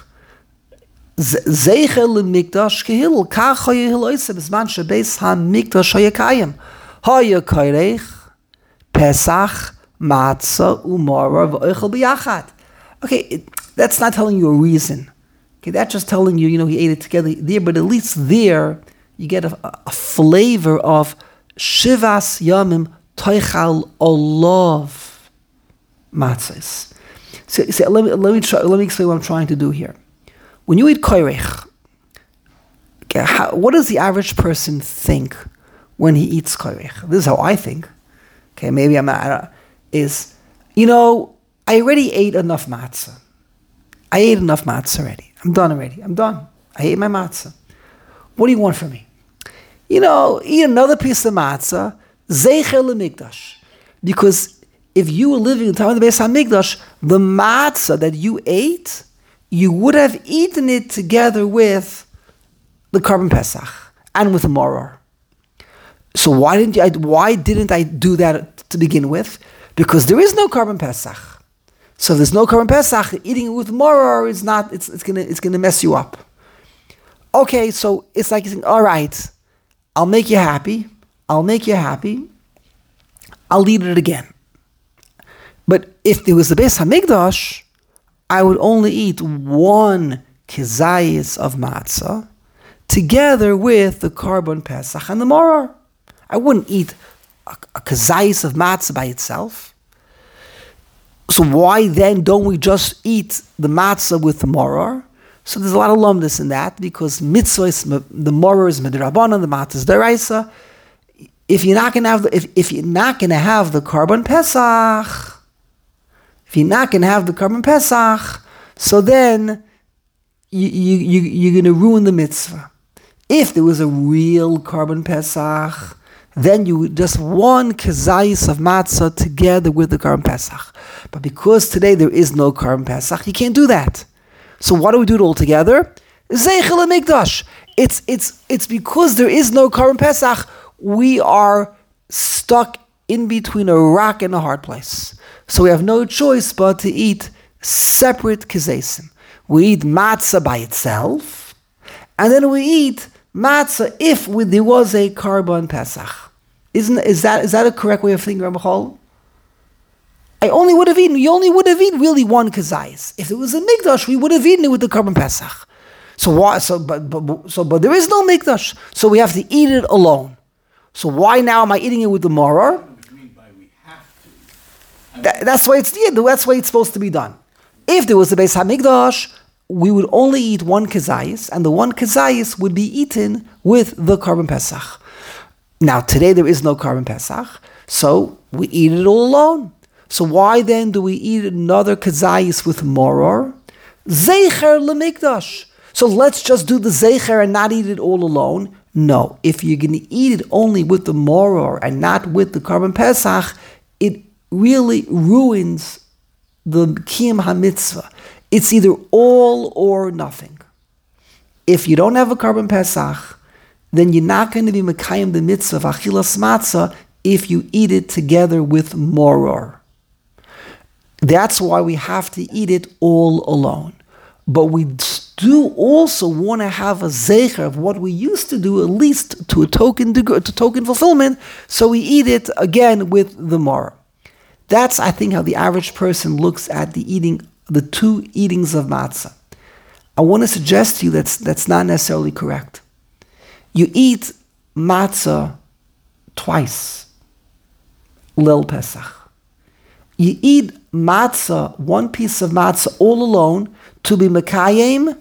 Zeichel mikdash kehil kach hayil oise bisman shebeis ha mikdash hayekayim haya koirech pesach matzah umara v'oichel biyachat. Okay, it, that's not telling you a reason. Okay, that's just telling you, you know, he ate it together there, but at least there you get a, a flavor of shivas yamim toichal olav matzahs. So, so let me let me try, let me explain what I'm trying to do here. When you eat koirech, okay, how, what does the average person think when he eats koirech? This is how I think. Okay, maybe I'm not, is, you know, I already ate enough matzah. I ate enough matzah already. I'm done already. I'm done. I ate my matzah. What do you want from me? You know, eat another piece of matzah, zeicher lemikdash. Because if you were living in the time of the Beis HaMikdash, the matzah that you ate, you would have eaten it together with the Karban Pesach and with the Maror. So why didn't I, why didn't I do that to begin with? Because there is no Karban Pesach. So if there's no Karban Pesach, eating it with Maror is not, it's, it's gonna it's gonna mess you up. Okay, so it's like you think, all right, I'll make you happy. I'll make you happy. I'll eat it again. But if there was the Beis HaMikdash, I would only eat one kezayis of matzah together with the Karban Pesach and the Maror. I wouldn't eat a, a kezayis of matzah by itself. So why then don't we just eat the matzah with the Maror? So there's a lot of lumdus in that, because mitzvah is, the Maror is midrabanan, the matzah is deraisa. If you're not gonna have the, if, if you're not gonna have the Karban Pesach, if you're not going to have the Karban Pesach, so then you, you, you, you're going to ruin the mitzvah. If there was a real Karban Pesach, then you would just one kezayis of matzah together with the Karban Pesach. But because today there is no Karban Pesach, you can't do that. So why do we do it all together? Zeichel HaMikdash. It's, it's, it's because there is no Karban Pesach, we are stuck in between a rock and a hard place. So we have no choice but to eat separate kezesim. We eat matzah by itself, and then we eat matzah if we, there was a Karban Pesach. Isn't is that is that a correct way of thinking, Rabbi Chol? I only would have eaten. We only would have eaten really one kezayis. If it was a mikdash, we would have eaten it with the Karban Pesach. So why? So but, but so but there is no mikdash, so we have to eat it alone. So why now am I eating it with the Maror? That, that's why it's yeah, that's why it's supposed to be done. If there was a Beis HaMikdash, we would only eat one kezayis, and the one kezayis would be eaten with the Karban Pesach. Now today there is no Karban Pesach, So we eat it all alone. So why then do we eat another kazayis with moror? Zeicher lemikdash. So let's just do the zeicher and not eat it all alone. No, if you're going to eat it only with the moror and not with the Karban Pesach, it really ruins the Kiyum HaMitzvah. It's either all or nothing. If you don't have a Karban Pesach, then you're not going to be Mekayim the mitzvah of Achilas Matzah if you eat it together with moror. That's why we have to eat it all alone. But we do also want to have a zeicher of what we used to do, at least to a token degree, to token fulfillment, so we eat it again with the moror. That's, I think, how the average person looks at the eating, the two eatings of matzah. I want to suggest to you that's that's not necessarily correct. You eat matzah twice, Lil Pesach. You eat matzah, one piece of matzah all alone, to be mekayim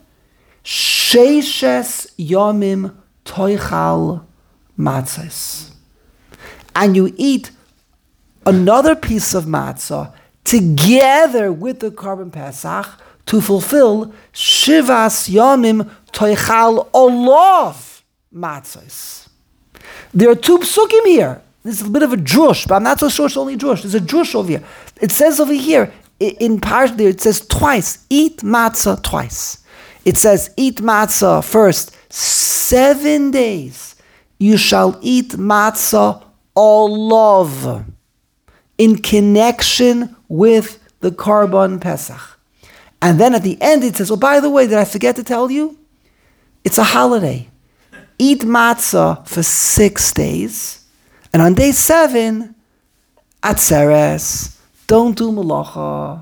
sheishes yomim toichal matzahs. And you eat another piece of matzah together with the Karban Pesach to fulfill shivas yomim toichal olav matzahs. There are two psukim here. This is a bit of a drush, but I'm not so sure it's only drush. There's a drush over here. It says over here, in part there, it says twice, eat matzah twice. It says, eat matzah first, seven days. You shall eat matzah olav, in connection with the Karban Pesach. And then at the end it says, oh, by the way, did I forget to tell you? It's a holiday. Eat matzah for six days. And on day seven, atzeres, don't do malacha.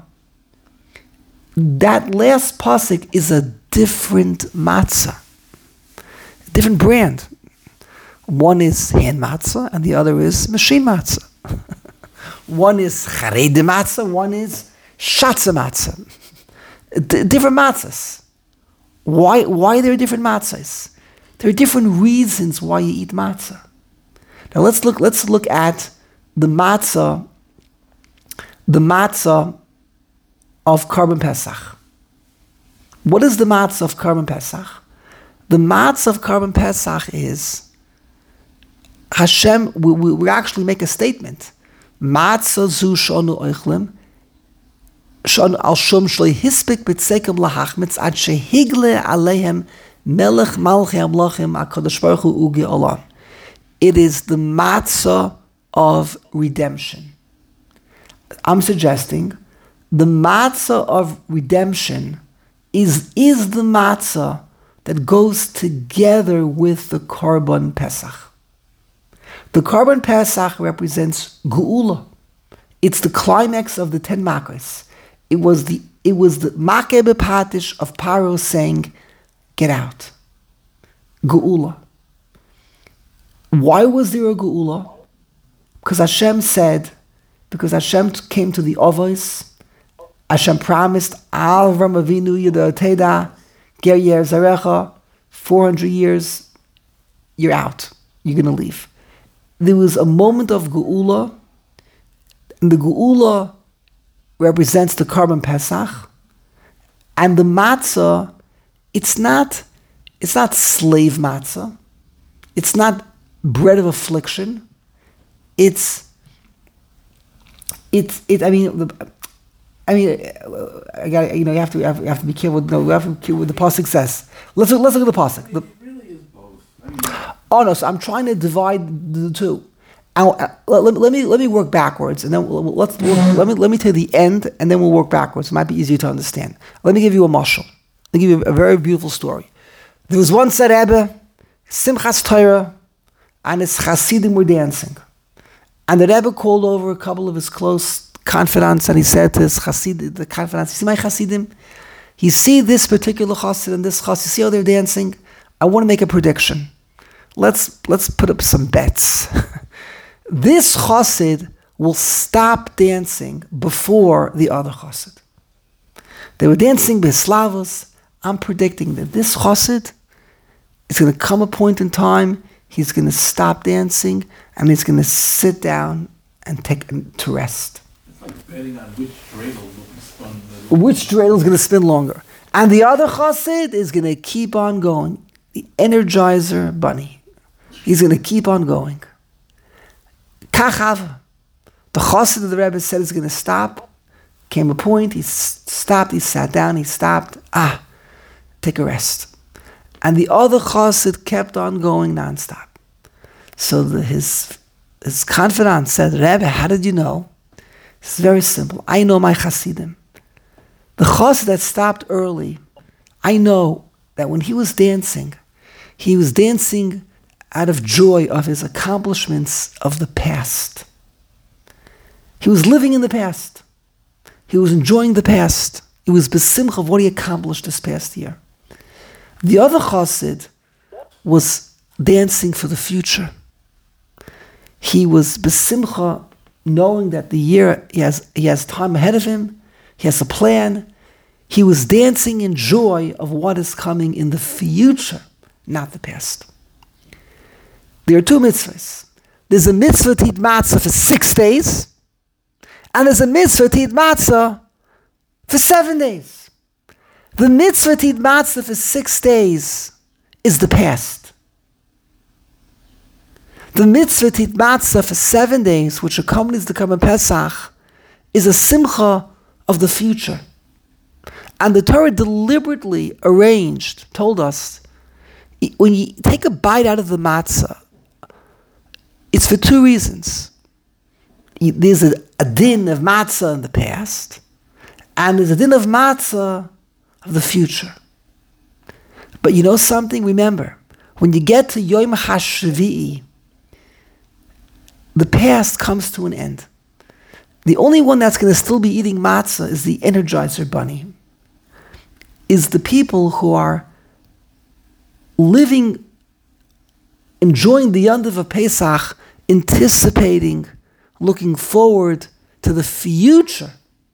That last pasuk is a different matzah, a different brand. One is hand matzah and the other is machine matzah. One is charede matzah, one is shatza matzah. D- different matzahs. Why, why are there different matzahs? There are different reasons why you eat matzah. Now let's look. Let's look at the matzah, the matzah of Karban Pesach. What is the matzah of Karban Pesach? The matzah of Karban Pesach is Hashem. We, we, we actually make a statement. Matzah zu shonu oichlem shon al shum shloi hispik b'tzekem lahachmitz ad shehigle aleihem melech malchei amlachim hakadosh baruch hu ugi olam. It is the matzah of redemption. I'm suggesting the matzah of redemption is, is the matzah that goes together with the Karban Pesach. The Karban Pesach represents Geula. It's the climax of the Ten Makos. It was the it was the Makeh B'Patish of Paro saying, "Get out." Geula. Why was there a Geula? Because Hashem said, because Hashem came to the Ovos, Hashem promised, Al Avram Avinu Yeda Teda, Ger Yer Zarecha, four hundred years, you're out. You're going to leave. There was a moment of Geula, and the Geula represents the Karban Pesach, and the matzah, it's not, it's not slave matzah, it's not bread of affliction. It's, it's, it. I mean, the, I mean, I got. You know, you have to, you have, you have to be careful. No, you have to be careful what the pasuk says. Let's look, let's look at the pasuk. The, It really is both. I mean, oh no! So I'm trying to divide the two. I'll, uh, let, let me let me work backwards, and then we'll, let's we'll, let me let me take the end, and then we'll work backwards. It might be easier to understand. Let me give you a mashal. Let me give you a very beautiful story. There was once a Rebbe, Simchas Torah, and his Hasidim were dancing. And the Rebbe called over a couple of his close confidants, and he said to his Hasid, the confidants, "You see my Hasidim? You see this particular Hasid and this Hasid, you see how they're dancing? I want to make a prediction. Let's, let's put up some bets. This Hasid will stop dancing before the other Hasid." They were dancing Beslavos. I'm predicting that this Hasid is going to come a point in time, he's going to stop dancing, and he's going to sit down and take to rest. It's like betting on which dreidel will be spun. The Which dreidel is going to spin longer. And the other chassid is going to keep on going. The Energizer Bunny. He's going to keep on going. Kachav. The chassid of the Rebbe said he's going to stop. Came a point, he s- stopped, he sat down, he stopped. Ah, take a rest. And the other chassid kept on going nonstop. So the, his, his confidant said, Rebbe, how did you know? It's very simple. I know my chassidim. The chassid that stopped early, I know that when he was dancing, he was dancing out of joy of his accomplishments of the past. He was living in the past. He was enjoying the past. He was besimcha of what he accomplished this past year. The other chassid was dancing for the future. He was besimcha, knowing that the year, he has, he has time ahead of him, he has a plan. He was dancing in joy of what is coming in the future, not the past. There are two mitzvahs. There's a mitzvah to eat matzah for six days, and there's a mitzvah to eat matzah for seven days. The mitzvah to eat matzah for six days is the past. The mitzvah to eat matzah for seven days, which accompanies the Korban Pesach, is a simcha of the future. And the Torah deliberately arranged, told us, when you take a bite out of the matzah, it's for two reasons. There's a, a din of matzah in the past, and there's a din of matzah of the future. But you know something? Remember, when you get to Yom HaShvi'i, the past comes to an end. The only one that's going to still be eating matzah is the Energizer Bunny, is the people who are living, enjoying the Yontiv of Pesach, anticipating, looking forward to the future.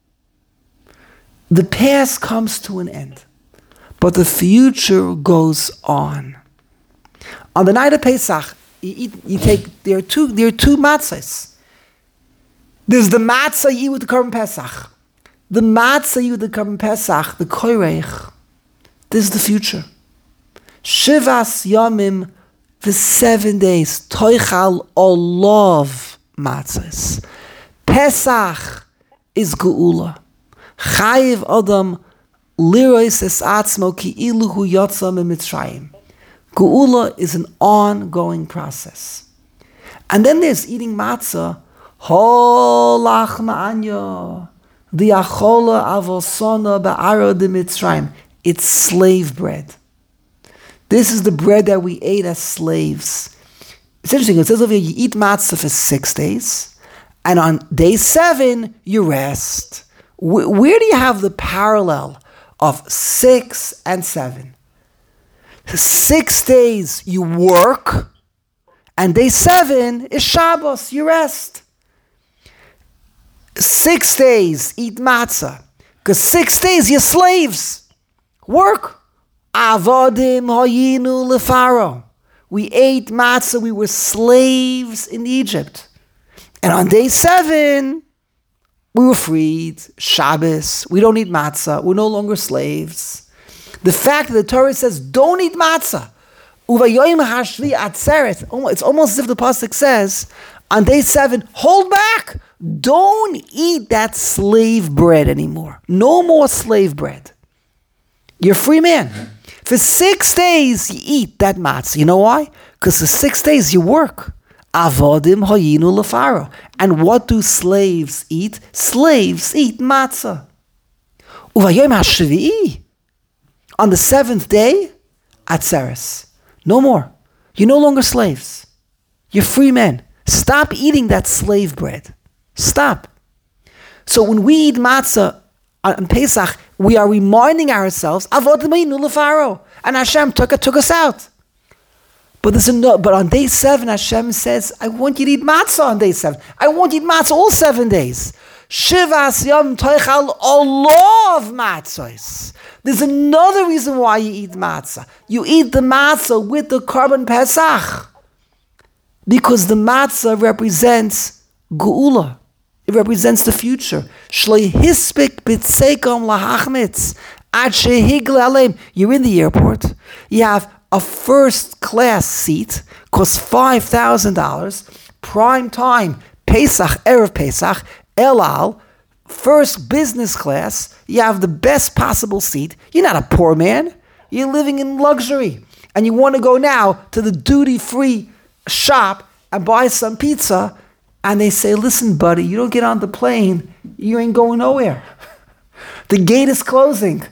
The past comes to an end, but the future goes on. On the night of Pesach, you, eat, you take there are two there are two matzahs. There's the matzah you eat with the Korban Pesach. The matzah you eat with the Korban Pesach, the koirech. This is the future. Shivas yamim for seven days. Toichal olav matzahs. Pesach is geula. Chayiv adam lirois es atzmo ki ilu hu yotza mitzrayim. Geula is an ongoing process. And then there's eating matzah. Holach ma'anya. The achola avosona ba'aro de mitzrayim. It's slave bread. This is the bread that we ate as slaves. It's interesting. It says over here, you eat matzah for six days, and on day seven, you rest. Where, where do you have the parallel of six and seven? Six days you work, and day seven is Shabbos, you rest. Six days eat matzah, because six days you're slaves. Work. Avodim hayinu lefaro. We ate matzah, we were slaves in Egypt. And on day seven, we were freed. Shabbos, we don't eat matzah, we're no longer slaves. The fact that the Torah says, don't eat matzah. Uvayoyim hashvi atzeret. It's almost as if the pasuk says, on day seven, hold back. Don't eat that slave bread anymore. No more slave bread. You're a free man. For six days, you eat that matzah. You know why? Because for six days, you work. Avodim hayinu lefaro. And what do slaves eat? Slaves eat matzah. Uvayom hashvi'i. On the seventh day, atzeres. No more. You're no longer slaves. You're free men. Stop eating that slave bread. Stop. So when we eat matzah on Pesach, we are reminding ourselves, Avodim hayinu lefaro. And Hashem took, took us out. But there's a no, but on day seven, Hashem says, I want you to eat matzah on day seven. I want you to eat matzah all seven days. Shivas yom toichal olav matzahs. There's another reason why you eat matzah. You eat the matzah with the Korban Pesach. Because the matzah represents Geula. It represents the future. Shloi hispik b'tsekom lahachmitz ad shehigle aleim. You're in the airport. You have a first class seat, costs five thousand dollars, prime time, Pesach, Erev Pesach, El Al, first business class. You have the best possible seat. You're not a poor man. You're living in luxury. And you want to go now to the duty-free shop and buy some pizza. And they say, listen, buddy, you don't get on the plane, you ain't going nowhere. The gate is closing.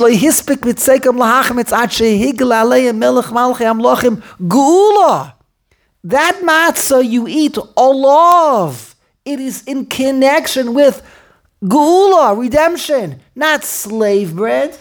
Geula. That matzah you eat, olav. It is in connection with geula, redemption, not slave bread.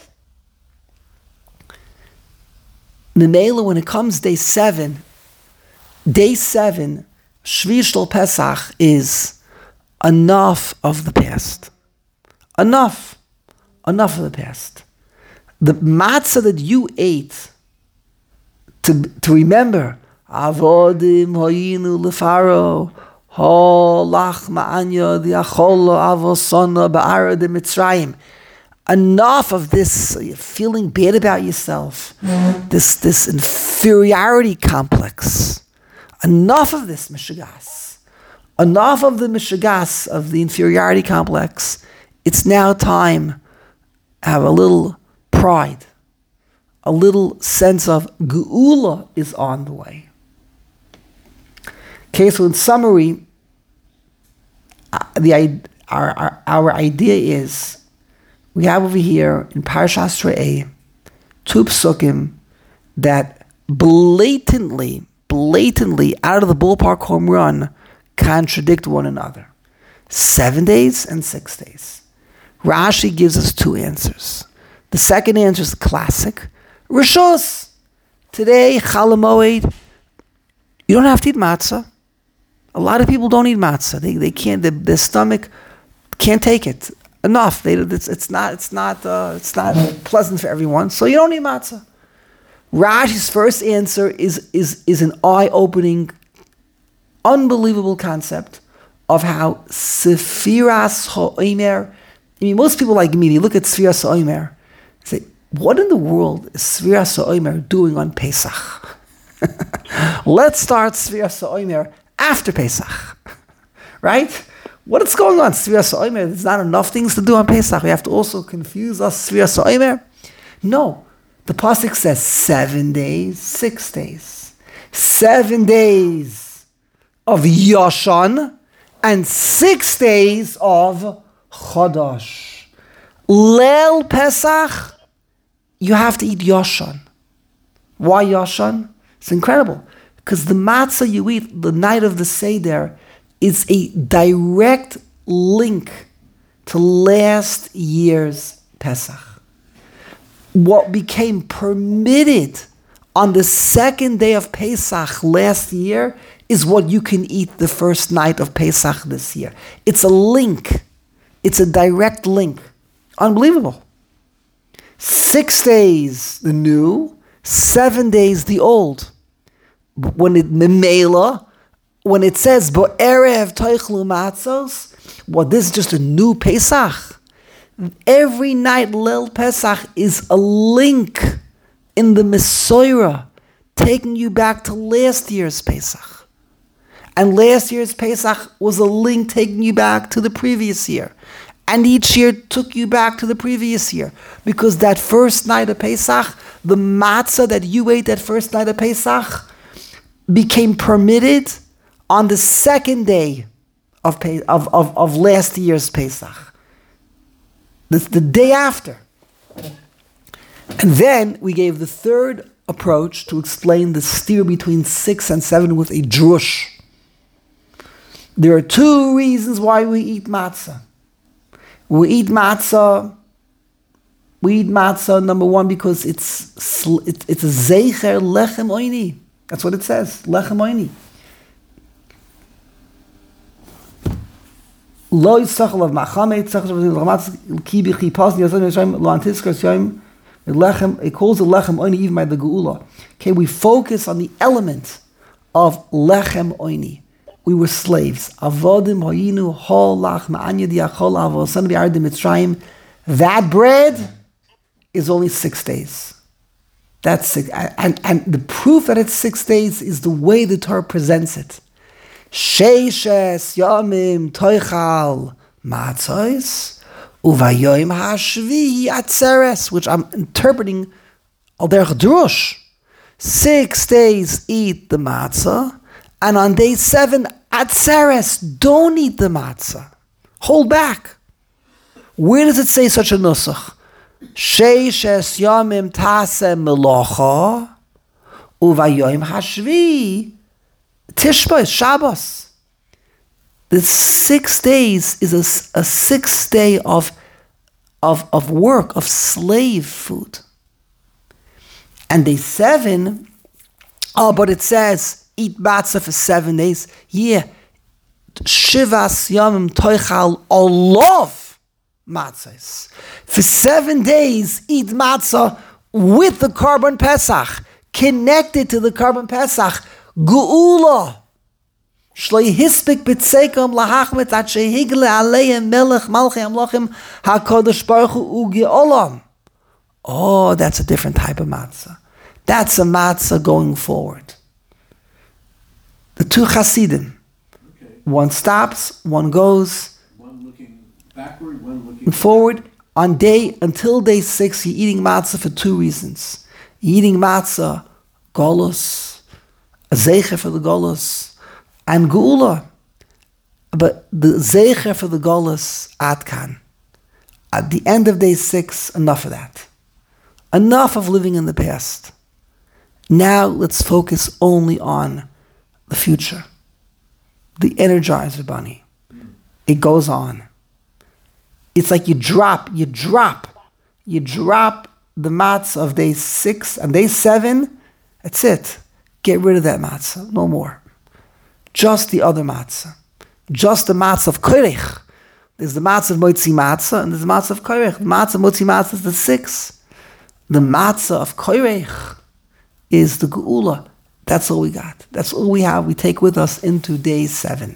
Memela, when it comes day seven, day seven, Shvi Shel Pesach is enough of the past. Enough. Enough of the past. The matzah that you ate, to, to remember, Avodim hoyinu lefaro, ho lach ma'anya diacholo avosona ba'ara de Mitzrayim. Enough of this feeling bad about yourself, this, this inferiority complex. Enough of this mishagas. Enough of the mishagas, of the inferiority complex. It's now time to have a little pride. A little sense of geula is on the way. Okay, so in summary, the our, our, our idea is, we have over here in Parshas Re'eh two psukim that blatantly, blatantly, out of the ballpark home run, contradict one another. Seven days and six days. Rashi gives us two answers. The second answer is classic. Rishos. Today, Chol Hamoed, you don't have to eat matzah. A lot of people don't eat matzah. They they can't. Their, their stomach can't take it. Enough. They, it's, it's not. It's not. Uh, it's not pleasant for everyone. So you don't eat matzah. Rashi's first answer is is is an eye-opening, unbelievable concept of how Sefiras HaOmer. I mean, most people like me, they look at Sefiras HaOmer and say, "What in the world is Sefiras HaOmer doing on Pesach?" Let's start Sefiras HaOmer after Pesach, right? What is going on? Sefiras HaOmer, there's not enough things to do on Pesach. We have to also confuse us, Sefiras HaOmer. No. The pasuk says seven days, six days. Seven days of Yoshan and six days of Chodosh. Leil Pesach, you have to eat Yoshan. Why Yoshan? It's incredible. Because the matzah you eat the night of the Seder is a direct link to last year's Pesach. What became permitted on the second day of Pesach last year is what you can eat the first night of Pesach this year. It's a link. It's a direct link. Unbelievable. Six days the new, seven days the old. When it memela, when it says bo'erev toichlu matzos, well, this is just a new Pesach. Every night Leil Pesach is a link in the Mesorah, taking you back to last year's Pesach. And last year's Pesach was a link taking you back to the previous year. And each year took you back to the previous year. Because that first night of Pesach, the matzah that you ate that first night of Pesach became permitted on the second day of, of, of, of last year's Pesach. The, the day after. And then we gave the third approach to explain the steer between six and seven with a drush. There are two reasons why we eat matzah. We eat matzah, we eat matzah, number one, because it's it's, it's a zeicher lechem oini. That's what it says, lechem oini. Lo yisachal of machamet, yisachal of matzah, ki bichi pas, yisachal of yisachal, lo antiskar yisachal, lechem, it calls it lechem oini even by the geula. Okay, we focus on the element of lechem oini. we were slaves. Avodim hoyinu holach ma'anya diachol avosan bi'ardim mitzrayim. That bread is only six days. That's six, and, and the proof that it's six days is the way the Torah presents it. Sheishes yomim toichal matzos uvayoim hashvi atzeres, which I'm interpreting al derech drush. Six days eat the matzah, and on day seven atzeres, don't eat the matzah. Hold back. Where does it say such a nusach? Sheishes yomim tase melocha uvayoim hashvi Tishba is Shabbos. The six days is a, a sixth day of, of, of work, of slave food. And day seven, oh, but it says, eat matzah for seven days. Yeah. Shivas yamim toichal olov matzahs. For seven days, eat matzah with the Korban Pesach, connected to the Korban Pesach. Geula. Shloi hispik b'tzekom lahachmet at shehigle aleim melech malchei amlochim hakodesh baruch hu ugeolam. Oh, that's a different type of matzah. That's a matzah going forward. The two Hasidim. Okay. One stops, one goes. One looking backward, one looking Forward. On day, until day six, you're eating matzah for two reasons. You're eating matzah, golus, a zeicher for the golus, and geula. But the zeicher for the golus, atkan. At the end of day six, enough of that. Enough of living in the past. Now let's focus only on the future. The Energizer Bunny. It goes on. It's like you drop, you drop, you drop the matzah of day six and day seven. That's it. Get rid of that matzah. No more. Just the other matzah. Just the matzah of koirech. There's the matzah of motzi matzah and there's the matzah of koirech. The matzah of motzi matzah is the six. The matzah of koirech is the geula. That's all we got. That's all we have. We take with us into day seven.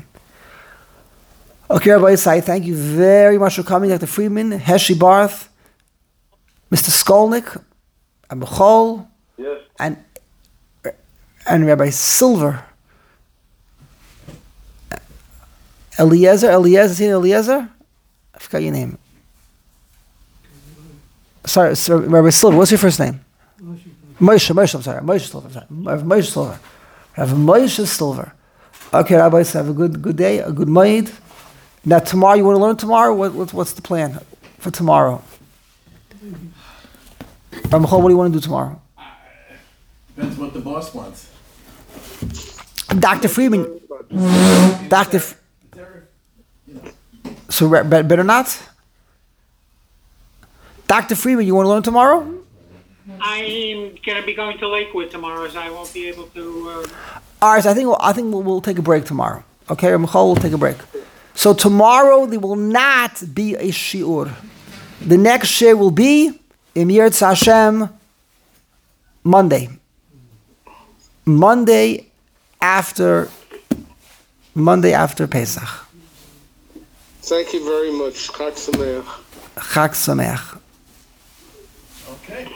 Okay, Rabbi Yisai, thank you very much for coming. Doctor Friedman, Heshi Barth, Mister Skolnick, and Bechol, Yes. and and Rabbi Silver. Eliezer, Eliezer, is he Eliezer? I forgot your name. Sorry, sorry, Rabbi Silver, what's your first name? Moshe, Moshe, I'm sorry, Moshe Silver, I'm sorry. Moshe Silver. Rabbi Moshe Silver. Okay, Rabbi, so have a good good day, a good moed. Now tomorrow, you want to learn tomorrow? What, what, what's the plan for tomorrow? Rabbi Michal, what do you want to do tomorrow? Depends what the boss wants. Doctor Friedman, Doctor F- There, you know, so re- be- better not? Doctor Friedman, you want to learn tomorrow? I'm going to be going to Lakewood tomorrow, so I won't be able to. Uh, All right, so I think we'll, I think we'll, we'll take a break tomorrow. Okay, Rabbi Michal will take a break. So tomorrow there will not be a shiur. The next shiur will be Im Yirtz Hashem Monday. Monday after Monday after Pesach. Thank you very much. Chag Sameach. Chag Sameach. okay.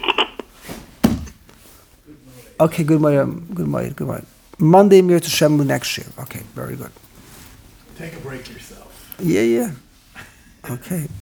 Okay, good morning, good morning, good morning. Monday Im Yirtz Hashem next year. Okay, very good. Take a break yourself. Yeah, yeah. Okay.